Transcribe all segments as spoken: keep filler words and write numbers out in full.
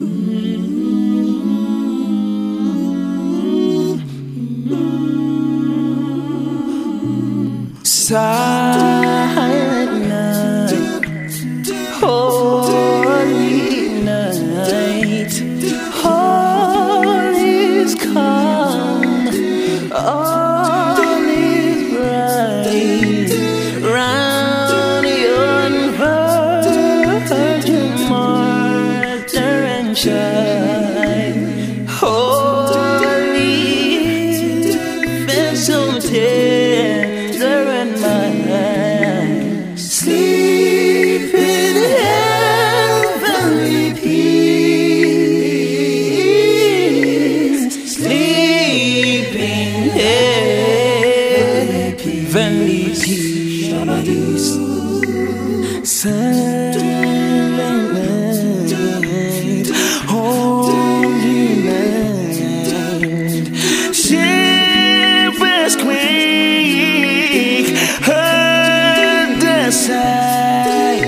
Silent night, holy night, all is calm, all is bright, round yon virgin martyr and shine, holy vessel tender and mine, sleep in heavenly peace, sleep in heavenly peace, silent night, holy night, shivers quake, heard the sigh,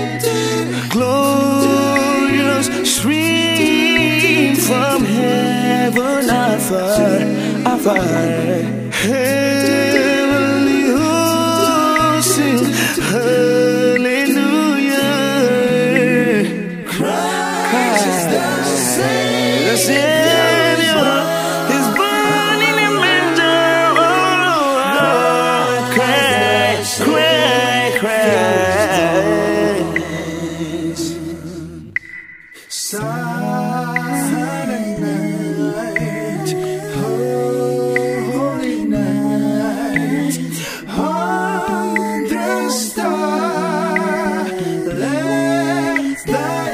glorious stream from heaven afar, afar, heavenly hosts sing hallelujah. Christ is the Savior, is born in a manger. Oh, Christ, Christ, Christ. Silent night, holy night, on the star, let thy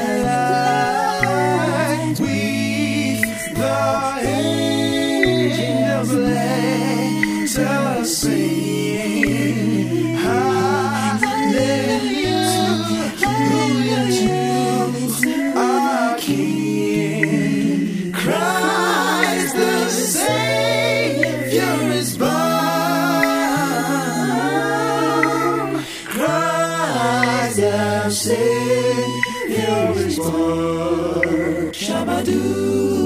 light with the angels let us sing hallelujah to our King. Christ the Savior is born. Christ the Savior is born. Shabbat.